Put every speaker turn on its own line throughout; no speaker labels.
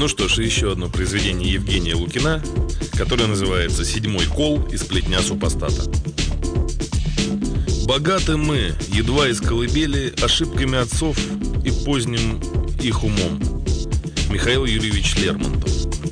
Ну что ж, еще одно произведение Евгения Лукина, которое называется «Седьмой кол» из «Плетня супостата». Богаты мы, едва из колыбели, ошибками отцов и поздним их умом. Михаил Юрьевич Лермонтов.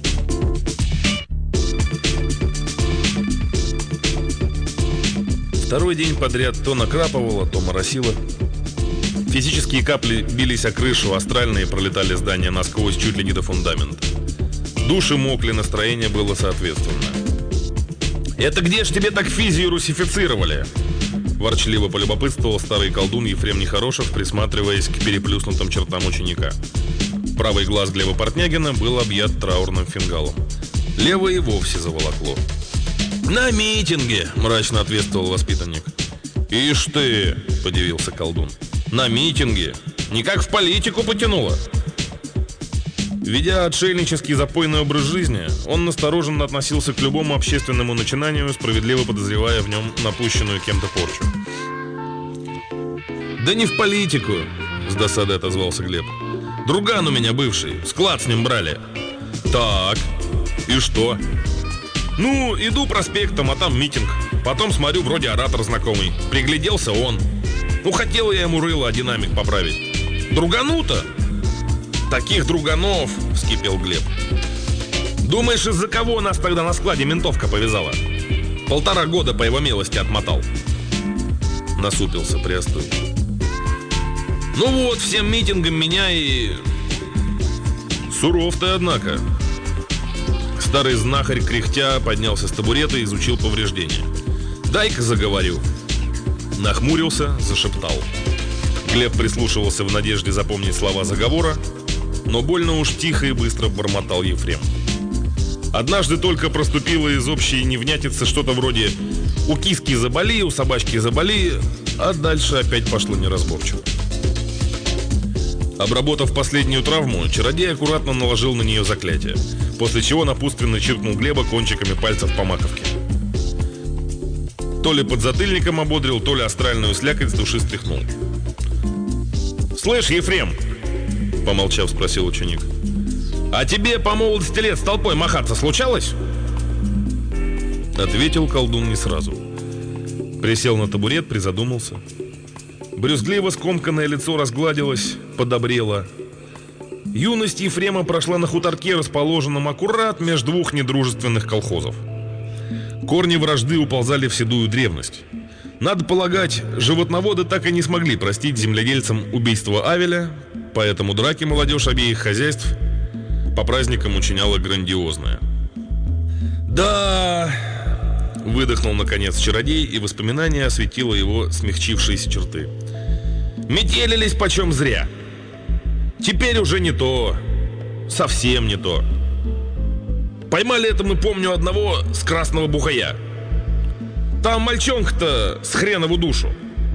Второй день подряд то накрапывало, то моросило. Физические капли бились о крышу, астральные пролетали здание насквозь чуть ли не до фундамента. Души мокли, настроение было соответственно. «Это где ж тебе так физию русифицировали?» Ворчливо полюбопытствовал старый колдун Ефрем Нехорошев, присматриваясь к переплюснутым чертам ученика. Правый глаз Глеба Портнягина был объят траурным фингалом. Левый и вовсе заволокло. «На митинге!» – мрачно ответствовал воспитанник. «Ишь ты!» – подивился колдун. «На митинге! Никак в политику потянуло!» Ведя отшельнический запойный образ жизни, он настороженно относился к любому общественному начинанию, справедливо подозревая в нем напущенную кем-то порчу. «Да не в политику!» – с досадой отозвался Глеб. «Друган у меня бывший, склад с ним брали». «Так, и что?» «Ну, иду проспектом, а там митинг. Потом смотрю, вроде оратор знакомый. Пригляделся он. Ну, хотел я ему рыло, а динамик поправить. Другану-то?» «Таких друганов!» — вскипел Глеб. «Думаешь, из-за кого нас тогда на складе ментовка повязала? 1,5 года по его милости отмотал». Насупился Приостыль. «Ну вот, всем митингам меня и...» «Суров ты, однако». Старый знахарь, кряхтя, поднялся с табурета и изучил повреждения. «Дай-ка заговорю». Нахмурился, зашептал. Глеб прислушивался в надежде запомнить слова заговора, но больно уж тихо и быстро бормотал Ефрем. Однажды только проступило из общей невнятицы что-то вроде «у киски заболи, у собачки заболи», а дальше опять пошло неразборчиво. Обработав последнюю травму, чародей аккуратно наложил на нее заклятие, после чего напутственно чиркнул Глеба кончиками пальцев по маковке. То ли подзатыльником ободрил, то ли астральную слякоть с души стряхнул. «Слышь, Ефрем!» — помолчав, спросил ученик. «А тебе по молодости лет с толпой махаться случалось?» Ответил колдун не сразу. Присел на табурет, призадумался. Брюзгливо скомканное лицо разгладилось, подобрело. Юность Ефрема прошла на хуторке, расположенном аккурат между двух недружественных колхозов. Корни вражды уползали в седую древность. Надо полагать, животноводы так и не смогли простить земледельцам убийство Авеля, поэтому драки молодежь обеих хозяйств по праздникам учиняла грандиозное. «Да...» — выдохнул наконец чародей, и воспоминание осветило его смягчившиеся черты. «Метелились почем зря. Теперь уже не то. Совсем не то. Поймали это, мы помню, одного с Красного Бухая. Там мальчонка-то с хренову душу».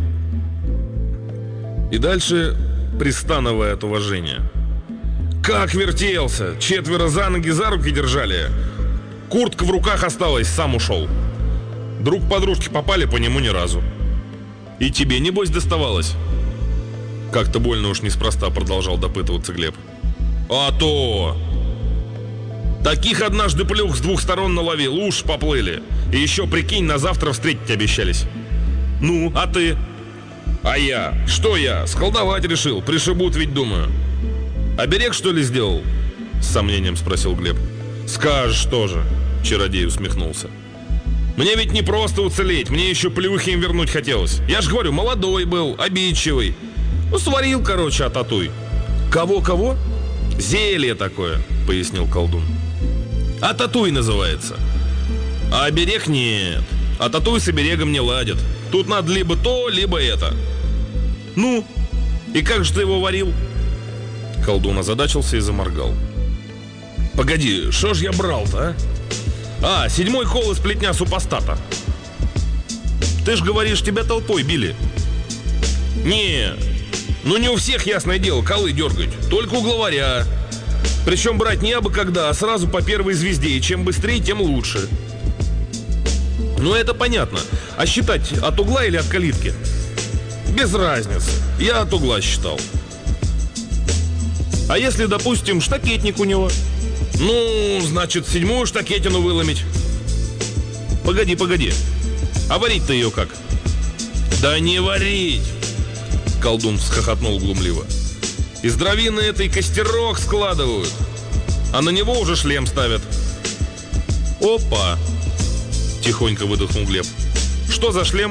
И дальше пристановое от уважения. «Как вертелся! 4 за ноги, за руки держали. Куртка в руках осталась, сам ушел. Друг подружки попали по нему ни разу. И тебе, небось, доставалось?» Как-то больно уж неспроста продолжал допытываться Глеб. «А то! Таких однажды плюх с 2 сторон наловил, уж поплыли. И еще, прикинь, на завтра встретить обещались. Ну, а ты?» «А я? Что я? Сколдовать решил, пришибут ведь, думаю». «Оберег, что ли, сделал?» С сомнением спросил Глеб. «Скажешь тоже», чародей усмехнулся. «Мне ведь не просто уцелеть, мне еще плюхи им вернуть хотелось. Я ж говорю, молодой был, обидчивый. Ну, сварил, короче, а татуй». «Кого-кого?» «Зелье такое», пояснил колдун. «А татуй называется. А оберег нет. А татуй с оберегом не ладят. Тут надо либо то, либо это». «Ну, и как же ты его варил?» Колдун озадачился и заморгал. «Погоди, что ж я брал-то, а? 7-й кол из плетня супостата. Ты ж говоришь, тебя толпой били». «Не, ну не у всех, ясное дело, колы дергать, только у главаря. Причем брать не абы когда, а сразу по первой звезде, и чем быстрее, тем лучше». «Ну это понятно, а считать от угла или от калитки?» «Без разницы, я от угла считал». «А если, допустим, штакетник у него?» Ну, значит, 7-ю штакетину выломить. Погоди. А варить-то ее как? Да не варить! Колдун всхохотнул глумливо. Из дровины этой костерок складывают, а на него уже шлем ставят. Опа! Тихонько выдохнул Глеб. Что за шлем?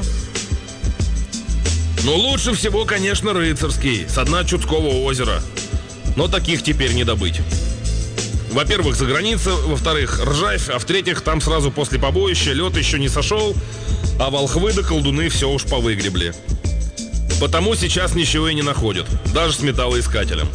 Ну, лучше всего, конечно, рыцарский, со дна Чудского озера. Но таких теперь не добыть. Во-первых, за граница, во-вторых, ржавь, а в-третьих, там сразу после побоища лед еще не сошел, а волхвы да колдуны все уж повыгребли. Потому сейчас ничего и не находят, даже с металлоискателем.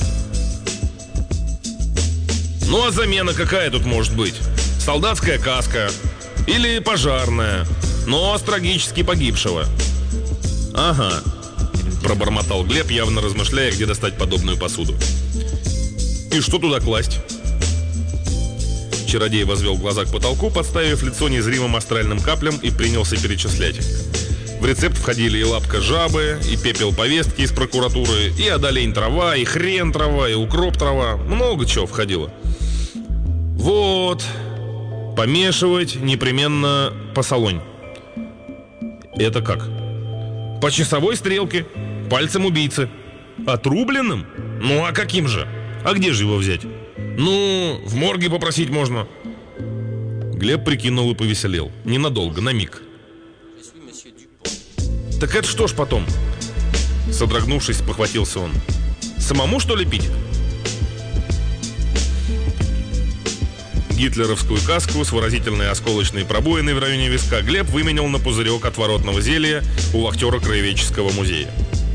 Ну а замена какая тут может быть? Солдатская каска или пожарная, но с трагически погибшего. Ага, пробормотал Глеб, явно размышляя, где достать подобную посуду. И что туда класть? Чародей возвел глаза к потолку, подставив лицо незримым астральным каплям, и принялся перечислять. В рецепт входили и лапка жабы, и пепел повестки из прокуратуры, и одолень трава, и хрен трава, и укроп трава. Много чего входило. Вот. Помешивать непременно посолонь. Это как? По часовой стрелке, пальцем убийцы. Отрубленным? Ну а каким же? А где же его взять? Ну, в морге попросить можно. Глеб прикинул и повеселел. Ненадолго, на миг. Так это что ж потом? Содрогнувшись, похватился он. Самому что ли пить? Гитлеровскую каску с выразительной осколочной пробоиной в районе виска Глеб выменял на пузырек отворотного зелья у вахтера краеведческого музея.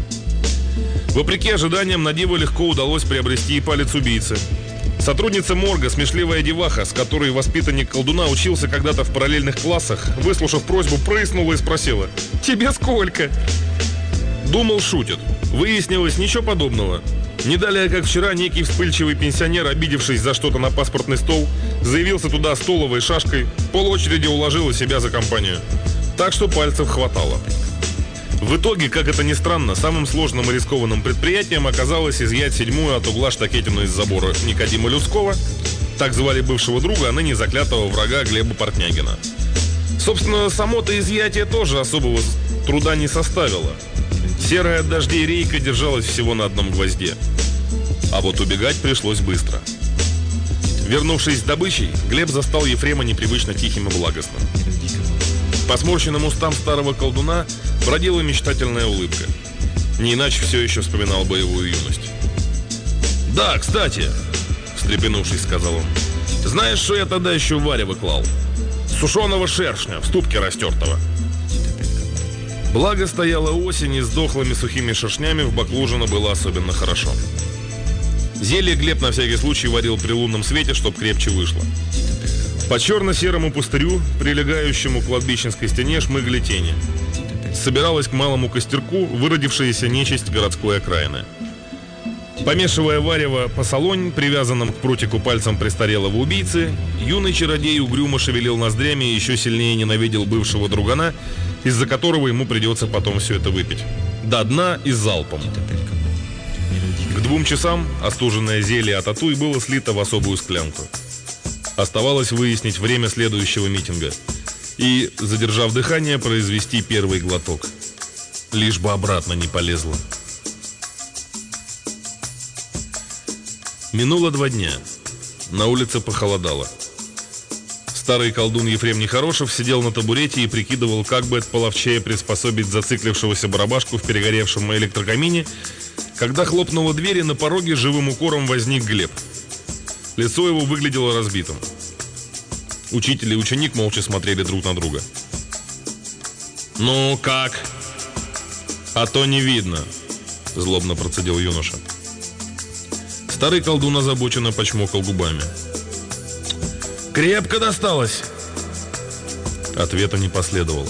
Вопреки ожиданиям, на диво легко удалось приобрести и палец убийцы. Сотрудница морга, смешливая деваха, с которой воспитанник колдуна учился когда-то в параллельных классах, выслушав просьбу, прыснула и спросила: «Тебе сколько?» Думал, шутит. Выяснилось, ничего подобного. Не далее, как вчера, некий вспыльчивый пенсионер, обидевшись за что-то на паспортный стол, заявился туда столовой шашкой, полуочереди уложил себя за компанию. Так что пальцев хватало. В итоге, как это ни странно, самым сложным и рискованным предприятием оказалось изъять 7-ю от угла штакетину из забора Никодима Людского, так звали бывшего друга, а ныне заклятого врага Глеба Портнягина. Собственно, само-то изъятие тоже особого труда не составило. Серая от дождей рейка держалась всего на одном гвозде. А вот убегать пришлось быстро. Вернувшись с добычей, Глеб застал Ефрема непривычно тихим и благостным. По сморщенным устам старого колдуна бродила мечтательная улыбка. Не иначе все еще вспоминал боевую юность. «Да, кстати», — встрепенувшись, сказал он, — «знаешь, что я тогда еще в варево клал? Сушеного шершня в ступке растертого». Благо стояла осень, и с дохлыми сухими шершнями в баклужино было особенно хорошо. Зелье Глеб на всякий случай варил при лунном свете, чтоб крепче вышло. По черно-серому пустырю, прилегающему к кладбищенской стене, шмыгли тени. Собиралась к малому костерку выродившаяся нечисть городской окраины. Помешивая варево по солонь, привязанным к прутику пальцем престарелого убийцы, юный чародей угрюмо шевелил ноздрями и еще сильнее ненавидел бывшего другана, из-за которого ему придется потом все это выпить. До дна и залпом. К 2 часам остуженное зелье от Атуй было слито в особую склянку. Оставалось выяснить время следующего митинга и, задержав дыхание, произвести первый глоток. Лишь бы обратно не полезло. Минуло 2 дня. На улице похолодало. Старый колдун Ефрем Нехорошев сидел на табурете и прикидывал, как бы это половчее приспособить зациклившегося барабашку в перегоревшем электрокамине, когда хлопнула дверь, и на пороге живым укором возник Глеб. Лицо его выглядело разбитым. Учитель и ученик молча смотрели друг на друга. «Ну как? А то не видно», — злобно процедил юноша. Старый колдун озабоченно почмокал губами. «Крепко досталось!» Ответа не последовало.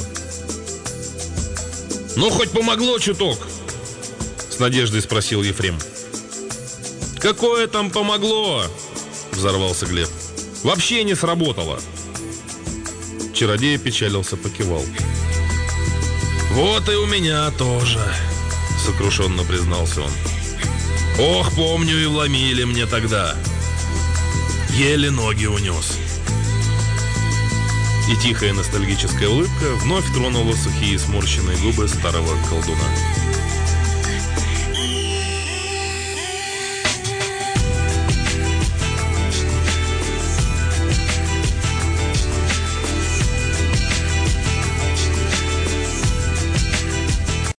«Ну, хоть помогло чуток?» С надеждой спросил Ефрем. «Какое там помогло?» Взорвался Глеб. «Вообще не сработало!» Чародей опечалился, покивал. «Вот и у меня тоже», сокрушенно признался он. «Ох, помню, и вломили мне тогда. еле ноги унес. И тихая ностальгическая улыбка вновь тронула сухие сморщенные губы старого колдуна.